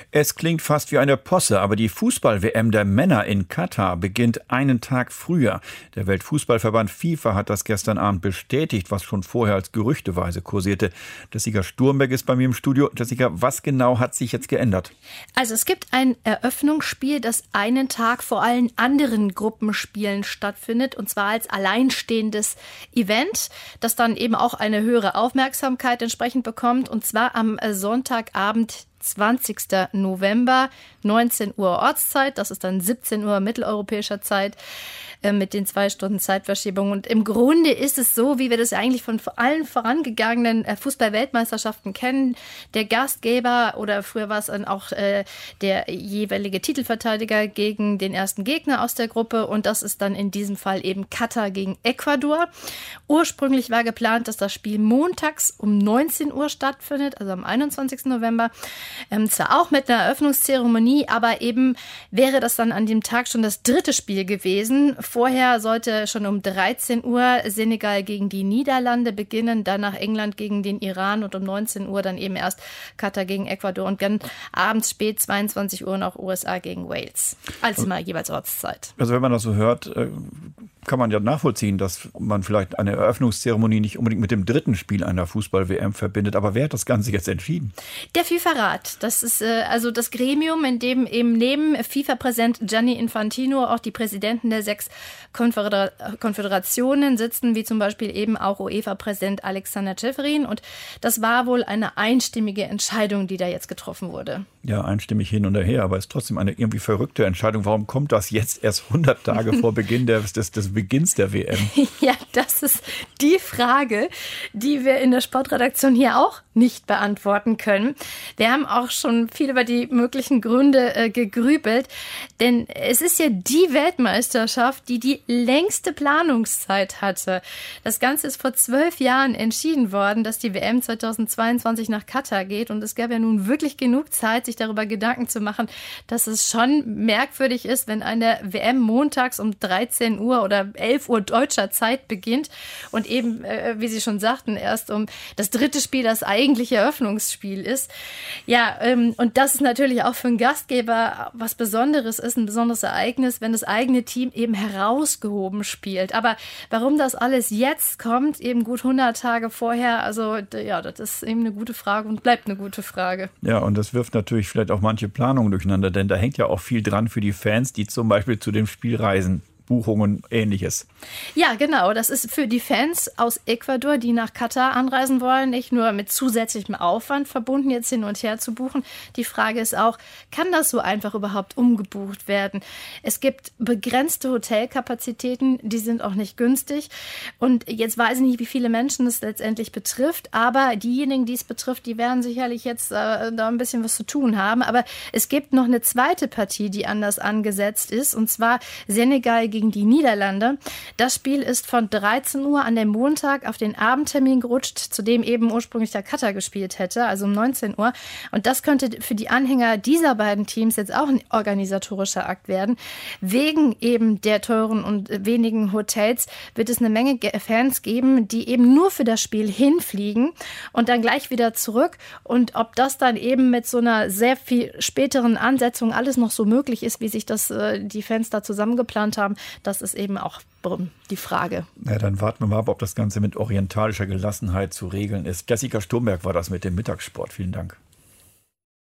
Es klingt fast wie eine Posse, aber die Fußball-WM der Männer in Katar beginnt einen Tag früher. Der Weltfußballverband FIFA hat das gestern Abend bestätigt, was schon vorher als gerüchteweise kursierte. Jessica Sturmberg ist bei mir im Studio. Jessica, was genau hat sich jetzt geändert? Also es gibt ein Eröffnungsspiel, das einen Tag vor allen anderen Gruppenspielen stattfindet, und zwar als alleinstehendes Event, das dann eben auch eine höhere Aufmerksamkeit entsprechend bekommt, und zwar am Sonntagabend 20. November, 19 Uhr Ortszeit, das ist dann 17 Uhr mitteleuropäischer Zeit, mit den 2 Stunden Zeitverschiebung. Und im Grunde ist es so, wie wir das eigentlich von allen vorangegangenen Fußball-Weltmeisterschaften kennen. Der Gastgeber oder früher war es dann auch der jeweilige Titelverteidiger gegen den ersten Gegner aus der Gruppe. Und das ist dann in diesem Fall eben Katar gegen Ecuador. Ursprünglich war geplant, dass das Spiel montags um 19 Uhr stattfindet, also am 21. November. Zwar auch mit einer Eröffnungszeremonie, aber eben wäre das dann an dem Tag schon das 3. Spiel gewesen. Vorher sollte schon um 13 Uhr Senegal gegen die Niederlande beginnen, danach England gegen den Iran und um 19 Uhr dann eben erst Katar gegen Ecuador und dann abends spät 22 Uhr noch USA gegen Wales. Also mal jeweils Ortszeit. Also wenn man das so hört, kann man ja nachvollziehen, dass man vielleicht eine Eröffnungszeremonie nicht unbedingt mit dem 3. Spiel einer Fußball-WM verbindet. Aber wer hat das Ganze jetzt entschieden? Der FIFA-Rat. Das ist also das Gremium, in dem eben neben FIFA-Präsident Gianni Infantino auch die Präsidenten der 6 Konföderationen sitzen, wie zum Beispiel eben auch UEFA-Präsident Alexander Ceferin. Und das war wohl eine einstimmige Entscheidung, die da jetzt getroffen wurde. Ja, einstimmig hin und her, aber es ist trotzdem eine irgendwie verrückte Entscheidung. Warum kommt das jetzt erst 100 Tage vor Beginn des Beginns der WM? Ja, das ist die Frage, die wir in der Sportredaktion hier auch nicht beantworten können. Wir haben auch schon viel über die möglichen Gründe gegrübelt, denn es ist ja die Weltmeisterschaft, die längste Planungszeit hatte. Das Ganze ist vor 12 Jahren entschieden worden, dass die WM 2022 nach Katar geht, und es gab ja nun wirklich genug Zeit, sich darüber Gedanken zu machen, dass es schon merkwürdig ist, wenn eine WM montags um 13 Uhr oder 11 Uhr deutscher Zeit beginnt und eben, wie Sie schon sagten, erst um das 3. Spiel das eigentliche Eröffnungsspiel ist. Ja, und das ist natürlich auch für einen Gastgeber was Besonderes ist, ein besonderes Ereignis, wenn das eigene Team eben herausgehoben spielt. Aber warum das alles jetzt kommt, eben gut 100 Tage vorher, also ja, das ist eben eine gute Frage und bleibt eine gute Frage. Ja, und das wirft natürlich vielleicht auch manche Planungen durcheinander, denn da hängt ja auch viel dran für die Fans, die zum Beispiel zu dem Spiel reisen. Buchungen, Ähnliches. Ja, genau. Das ist für die Fans aus Ecuador, die nach Katar anreisen wollen, nicht nur mit zusätzlichem Aufwand verbunden, jetzt hin und her zu buchen. Die Frage ist auch, kann das so einfach überhaupt umgebucht werden? Es gibt begrenzte Hotelkapazitäten, die sind auch nicht günstig. Und jetzt weiß ich nicht, wie viele Menschen es letztendlich betrifft, aber diejenigen, die es betrifft, die werden sicherlich jetzt da ein bisschen was zu tun haben. Aber es gibt noch eine zweite Partie, die anders angesetzt ist, und zwar Senegal gegen die Niederlande. Das Spiel ist von 13 Uhr an dem Montag auf den Abendtermin gerutscht, zu dem eben ursprünglich der Katar gespielt hätte, also um 19 Uhr. Und das könnte für die Anhänger dieser beiden Teams jetzt auch ein organisatorischer Akt werden. Wegen eben der teuren und wenigen Hotels wird es eine Menge Fans geben, die eben nur für das Spiel hinfliegen und dann gleich wieder zurück. Und ob das dann eben mit so einer sehr viel späteren Ansetzung alles noch so möglich ist, wie sich das die Fans da zusammengeplant haben, das ist eben auch die Frage. Na, dann warten wir mal ab, ob das Ganze mit orientalischer Gelassenheit zu regeln ist. Jessica Sturmberg war das mit dem Mittagssport. Vielen Dank.